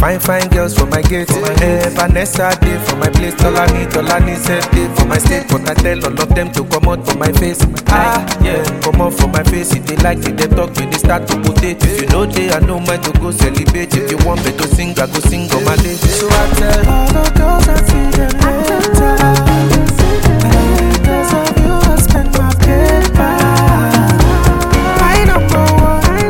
Fine girls for my gate. Vanessa day for my place. Tolani said day for my state. But I tell all of them to come out for my face. Come out for my face. If they like it, they talk when they start to rotate. If you know they, I know mine to go celebrate. If you want me to sing, I go sing on my day. So I tell all the girls I see them later. And because of you, I spend my paper. I don't know.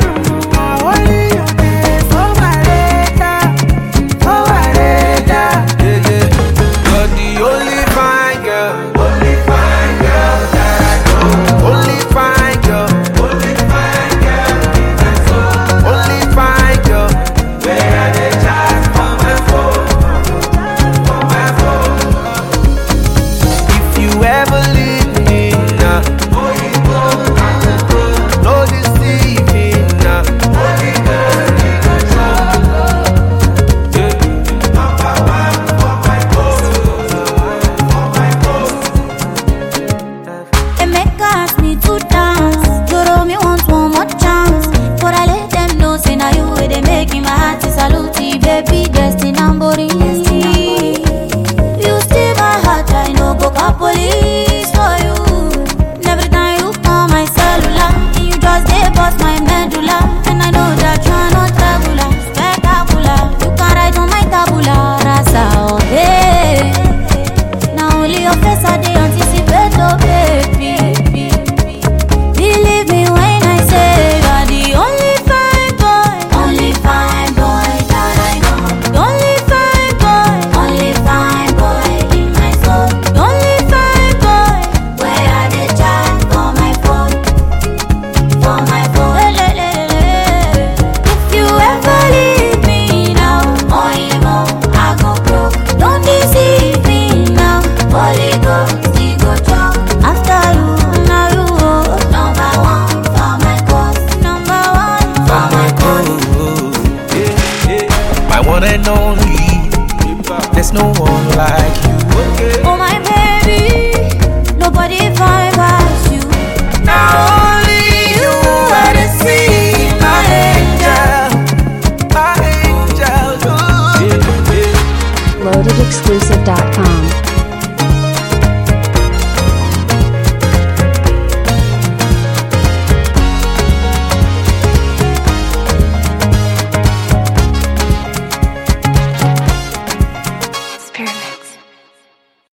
There's no one like you. Oh my baby, nobody finds like you. Now only you are the see, my angel, my angel. LoadedExclusive.com